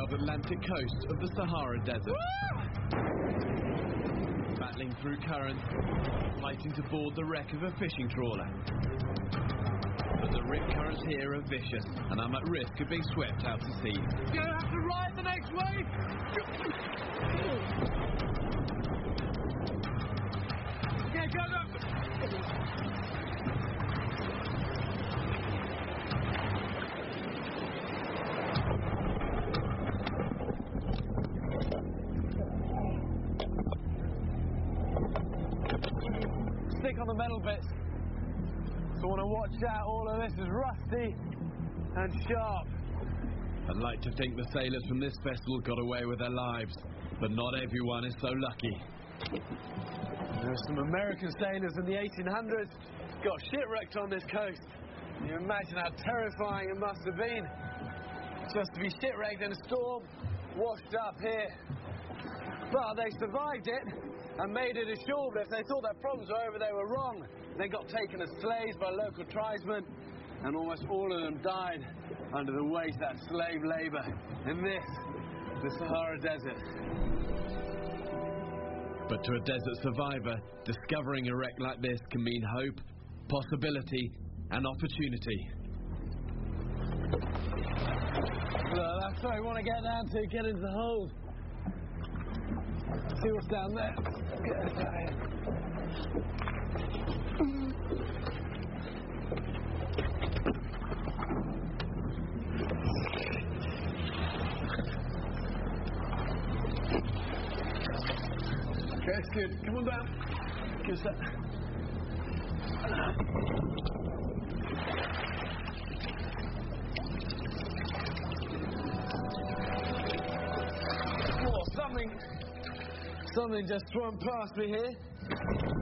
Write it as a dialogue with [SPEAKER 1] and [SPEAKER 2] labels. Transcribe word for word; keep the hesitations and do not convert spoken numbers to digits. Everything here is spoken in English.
[SPEAKER 1] North Atlantic coast of the Sahara Desert. Battling through currents, fighting to board the wreck of a fishing trawler. But the rip currents here are vicious, and I'm at risk of being swept out to sea.
[SPEAKER 2] You have to ride the next wave! Okay, go, go! Stick on the metal bits. So I want to watch out, all of this is rusty and sharp.
[SPEAKER 1] I'd like to think the sailors from this vessel got away with their lives, but not everyone is so lucky.
[SPEAKER 2] There are some American sailors in the eighteen hundreds got shipwrecked on this coast. Can you imagine how terrifying it must have been? Just to be shipwrecked in a storm, washed up here. But they survived it and made it ashore. But if they thought their problems were over, they were wrong. They got taken as slaves by local tribesmen, and almost all of them died under the weight of that slave labor in this, the Sahara Desert.
[SPEAKER 1] But to a desert survivor, discovering a wreck like this can mean hope, possibility, and opportunity.
[SPEAKER 2] Look, that's where we want to get down to, get into the hold. See what's down there. Get us out here. Okay, that's good. Come on down. Give us that. Oh, something, something just swam past me here.